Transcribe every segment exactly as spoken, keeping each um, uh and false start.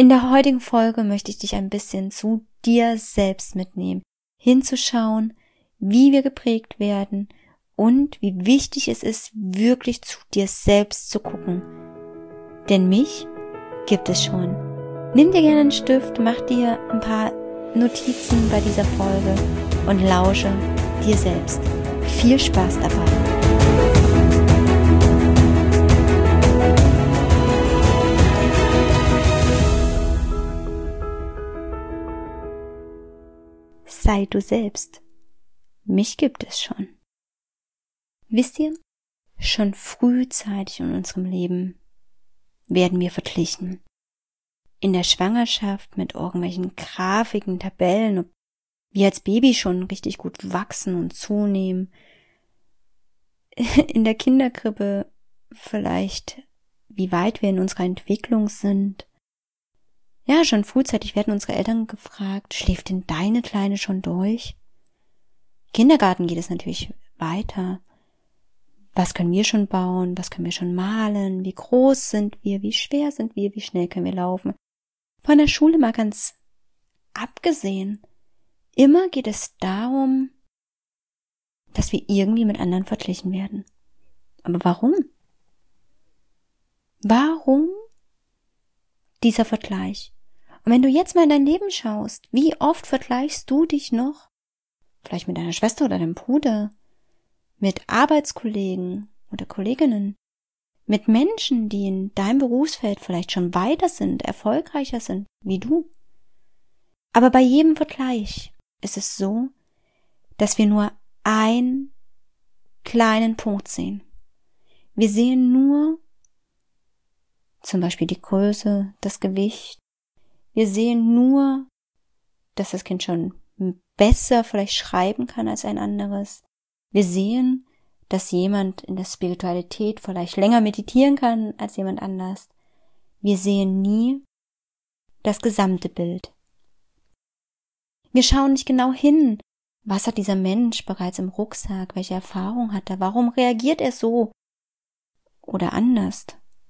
In der heutigen Folge möchte ich dich ein bisschen zu dir selbst mitnehmen, hinzuschauen, wie wir geprägt werden und wie wichtig es ist, wirklich zu dir selbst zu gucken. Denn mich gibt es schon. Nimm dir gerne einen Stift, mach dir ein paar Notizen bei dieser Folge und lausche dir selbst. Viel Spaß dabei! Sei du selbst. Mich gibt es schon. Wisst ihr, schon frühzeitig in unserem Leben werden wir verglichen. In der Schwangerschaft mit irgendwelchen Grafiken, Tabellen, ob wir als Baby schon richtig gut wachsen und zunehmen. In der Kinderkrippe vielleicht, wie weit wir in unserer Entwicklung sind. Ja, schon frühzeitig werden unsere Eltern gefragt, schläft denn deine Kleine schon durch? Im Kindergarten geht es natürlich weiter. Was können wir schon bauen? Was können wir schon malen? Wie groß sind wir? Wie schwer sind wir? Wie schnell können wir laufen? Von der Schule mal ganz abgesehen. Immer geht es darum, dass wir irgendwie mit anderen verglichen werden. Aber warum? Warum dieser Vergleich? Und wenn du jetzt mal in dein Leben schaust, wie oft vergleichst du dich noch? Vielleicht mit deiner Schwester oder deinem Bruder, mit Arbeitskollegen oder Kolleginnen, mit Menschen, die in deinem Berufsfeld vielleicht schon weiter sind, erfolgreicher sind wie du. Aber bei jedem Vergleich ist es so, dass wir nur einen kleinen Punkt sehen. Wir sehen nur zum Beispiel die Größe, das Gewicht. Wir sehen nur, dass das Kind schon besser vielleicht schreiben kann als ein anderes. Wir sehen, dass jemand in der Spiritualität vielleicht länger meditieren kann als jemand anders. Wir sehen nie das gesamte Bild. Wir schauen nicht genau hin, was hat dieser Mensch bereits im Rucksack, welche Erfahrung hat er, warum reagiert er so oder anders.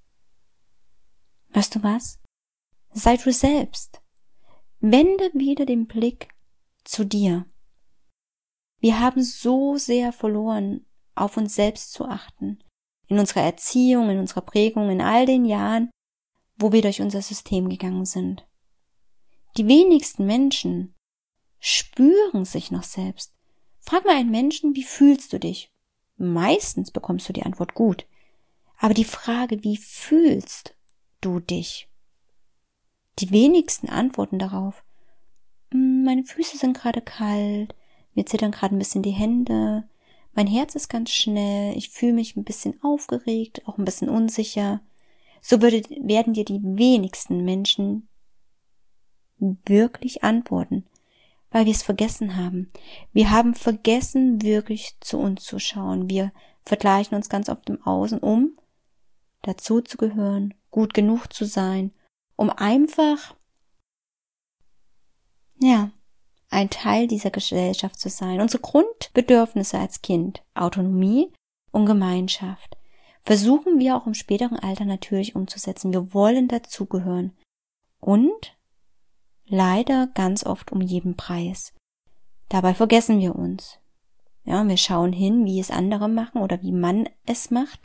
Weißt du was? Sei du selbst. Wende wieder den Blick zu dir. Wir haben so sehr verloren, auf uns selbst zu achten. In unserer Erziehung, in unserer Prägung, in all den Jahren, wo wir durch unser System gegangen sind. Die wenigsten Menschen spüren sich noch selbst. Frag mal einen Menschen, wie fühlst du dich? Meistens bekommst du die Antwort gut. Aber die Frage, wie fühlst du dich? Die wenigsten antworten darauf. Meine Füße sind gerade kalt, mir zittern gerade ein bisschen die Hände, mein Herz ist ganz schnell, ich fühle mich ein bisschen aufgeregt, auch ein bisschen unsicher. So würde, werden dir die wenigsten Menschen wirklich antworten, weil wir es vergessen haben. Wir haben vergessen, wirklich zu uns zu schauen. Wir vergleichen uns ganz oft im Außen, um dazu zu gehören, gut genug zu sein, um einfach, ja, ein Teil dieser Gesellschaft zu sein. Unsere Grundbedürfnisse als Kind, Autonomie und Gemeinschaft, versuchen wir auch im späteren Alter natürlich umzusetzen. Wir wollen dazugehören. Und leider ganz oft um jeden Preis. Dabei vergessen wir uns. Ja, wir schauen hin, wie es andere machen oder wie man es macht.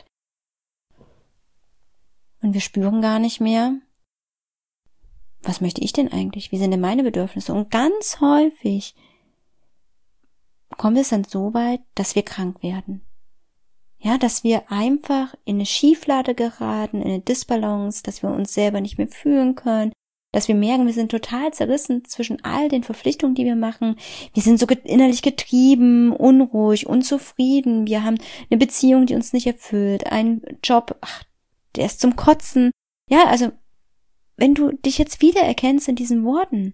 Und wir spüren gar nicht mehr, was möchte ich denn eigentlich? Wie sind denn meine Bedürfnisse? Und ganz häufig kommt es dann so weit, dass wir krank werden. Ja, dass wir einfach in eine Schieflage geraten, in eine Disbalance, dass wir uns selber nicht mehr fühlen können, dass wir merken, wir sind total zerrissen zwischen all den Verpflichtungen, die wir machen. Wir sind so innerlich getrieben, unruhig, unzufrieden. Wir haben eine Beziehung, die uns nicht erfüllt, einen Job, ach, der ist zum Kotzen. Ja, also wenn du dich jetzt wiedererkennst in diesen Worten,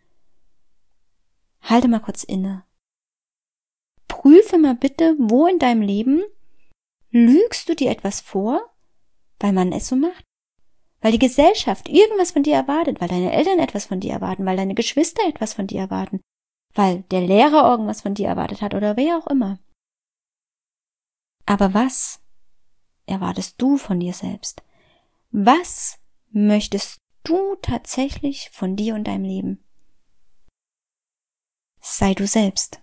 halte mal kurz inne. Prüfe mal bitte, wo in deinem Leben lügst du dir etwas vor, weil man es so macht? Weil die Gesellschaft irgendwas von dir erwartet, weil deine Eltern etwas von dir erwarten, weil deine Geschwister etwas von dir erwarten, weil der Lehrer irgendwas von dir erwartet hat oder wer auch immer. Aber was erwartest du von dir selbst? Was möchtest du tatsächlich von dir und deinem Leben? Sei du selbst.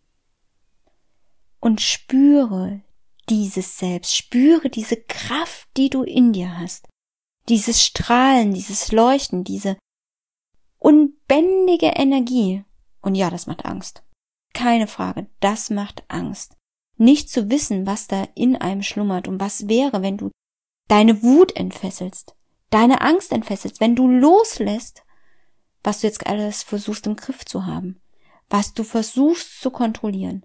Und spüre dieses Selbst, spüre diese Kraft, die du in dir hast. Dieses Strahlen, dieses Leuchten, diese unbändige Energie. Und ja, das macht Angst. Keine Frage, das macht Angst. Nicht zu wissen, was da in einem schlummert und was wäre, wenn du deine Wut entfesselst, deine Angst entfesselst, wenn du loslässt, was du jetzt alles versuchst im Griff zu haben, was du versuchst zu kontrollieren.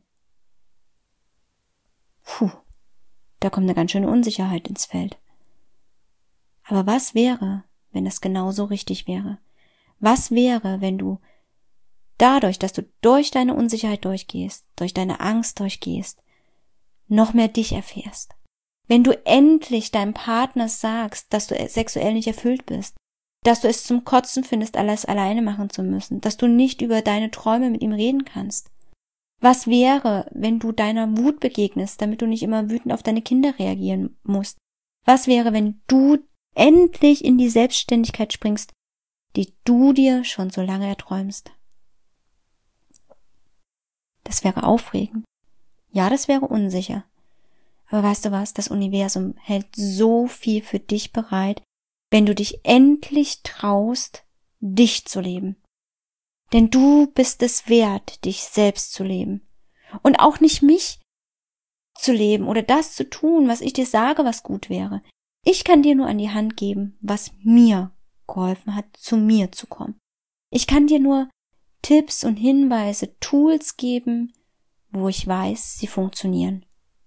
Puh, da kommt eine ganz schöne Unsicherheit ins Feld. Aber was wäre, wenn das genauso richtig wäre? Was wäre, wenn du dadurch, dass du durch deine Unsicherheit durchgehst, durch deine Angst durchgehst, noch mehr dich erfährst? Wenn du endlich deinem Partner sagst, dass du sexuell nicht erfüllt bist, dass du es zum Kotzen findest, alles alleine machen zu müssen, dass du nicht über deine Träume mit ihm reden kannst. Was wäre, wenn du deiner Wut begegnest, damit du nicht immer wütend auf deine Kinder reagieren musst? Was wäre, wenn du endlich in die Selbstständigkeit springst, die du dir schon so lange erträumst? Das wäre aufregend. Ja, das wäre unsicher. Aber weißt du was? Das Universum hält so viel für dich bereit, wenn du dich endlich traust, dich zu leben. Denn du bist es wert, dich selbst zu leben. Und auch nicht mich zu leben oder das zu tun, was ich dir sage, was gut wäre. Ich kann dir nur an die Hand geben, was mir geholfen hat, zu mir zu kommen. Ich kann dir nur Tipps und Hinweise, Tools geben, wo ich weiß, sie funktionieren.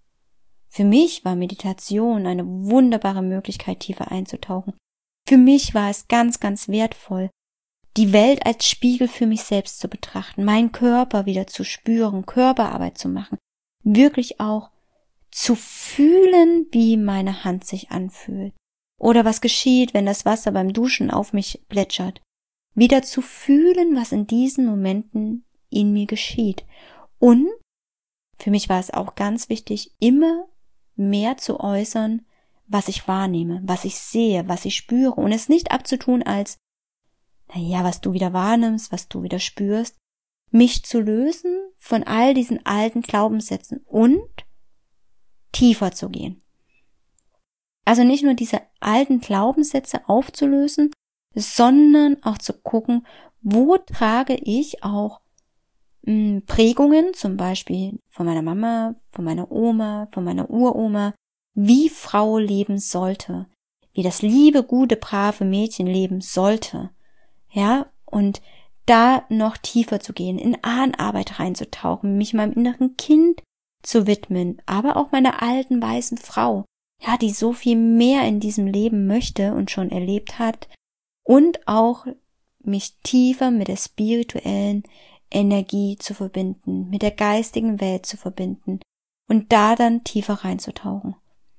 Für mich war Meditation eine wunderbare Möglichkeit, tiefer einzutauchen. Für mich war es ganz, ganz wertvoll, die Welt als Spiegel für mich selbst zu betrachten, meinen Körper wieder zu spüren, Körperarbeit zu machen, wirklich auch zu fühlen, wie meine Hand sich anfühlt. Oder was geschieht, wenn das Wasser beim Duschen auf mich plätschert. Wieder zu fühlen, was in diesen Momenten in mir geschieht. Und für mich war es auch ganz wichtig, immer mehr zu äußern, was ich wahrnehme, was ich sehe, was ich spüre und es nicht abzutun als, naja, was du wieder wahrnimmst, was du wieder spürst, mich zu lösen von all diesen alten Glaubenssätzen und tiefer zu gehen. Also nicht nur diese alten Glaubenssätze aufzulösen, sondern auch zu gucken, wo trage ich auch mh, Prägungen, zum Beispiel von meiner Mama, von meiner Oma, von meiner Uroma, wie Frau leben sollte, wie das liebe, gute, brave Mädchen leben sollte. Ja, und da noch tiefer zu gehen, in Ahnenarbeit reinzutauchen, mich meinem inneren Kind zu widmen, aber auch meiner alten weißen Frau, ja, die so viel mehr in diesem Leben möchte und schon erlebt hat, und auch mich tiefer mit der spirituellen Energie zu verbinden, mit der geistigen Welt zu verbinden und da dann tiefer reinzutauchen.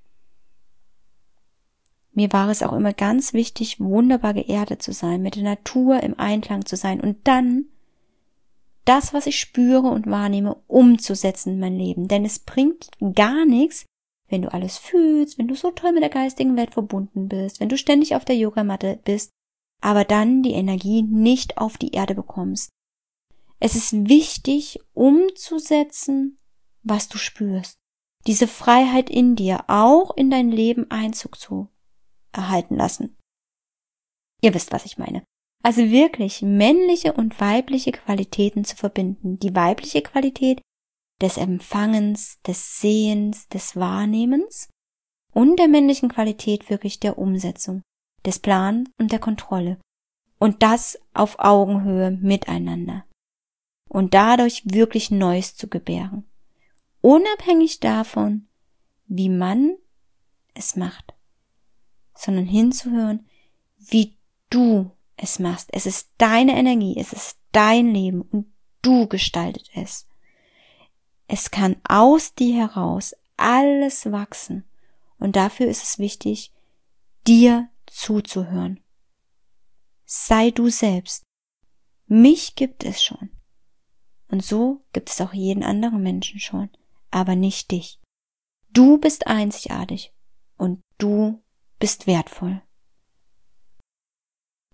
Mir war es auch immer ganz wichtig, wunderbar geerdet zu sein, mit der Natur im Einklang zu sein und dann das, was ich spüre und wahrnehme, umzusetzen in mein Leben. Denn es bringt gar nichts, wenn du alles fühlst, wenn du so toll mit der geistigen Welt verbunden bist, wenn du ständig auf der Yogamatte bist, aber dann die Energie nicht auf die Erde bekommst. Es ist wichtig, umzusetzen, was du spürst. Diese Freiheit in dir auch in dein Leben Einzug zu erhalten lassen. Ihr wisst, was ich meine. Also wirklich männliche und weibliche Qualitäten zu verbinden. Die weibliche Qualität des Empfangens, des Sehens, des Wahrnehmens und der männlichen Qualität wirklich der Umsetzung, des Plans und der Kontrolle. Und das auf Augenhöhe miteinander. Und dadurch wirklich Neues zu gebären. Unabhängig davon, wie man es macht. Sondern hinzuhören, wie du es machst. Es ist deine Energie, es ist dein Leben und du gestaltet es. Es kann aus dir heraus alles wachsen und dafür ist es wichtig, dir zuzuhören. Sei du selbst. Mich gibt es schon. Und so gibt es auch jeden anderen Menschen schon, aber nicht dich. Du bist einzigartig und du bist wertvoll.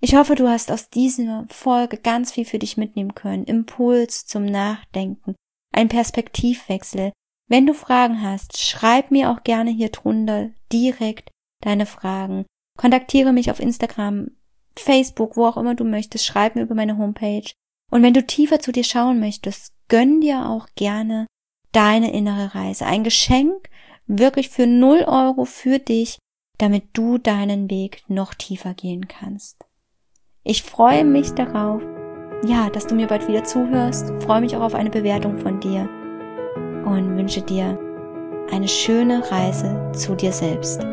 Ich hoffe, du hast aus dieser Folge ganz viel für dich mitnehmen können. Impuls zum Nachdenken, ein Perspektivwechsel. Wenn du Fragen hast, schreib mir auch gerne hier drunter direkt deine Fragen. Kontaktiere mich auf Instagram, Facebook, wo auch immer du möchtest. Schreib mir über meine Homepage. Und wenn du tiefer zu dir schauen möchtest, gönn dir auch gerne deine innere Reise. Ein Geschenk wirklich für null Euro für dich, damit du deinen Weg noch tiefer gehen kannst. Ich freue mich darauf, ja, dass du mir bald wieder zuhörst. Freue mich auch auf eine Bewertung von dir und wünsche dir eine schöne Reise zu dir selbst.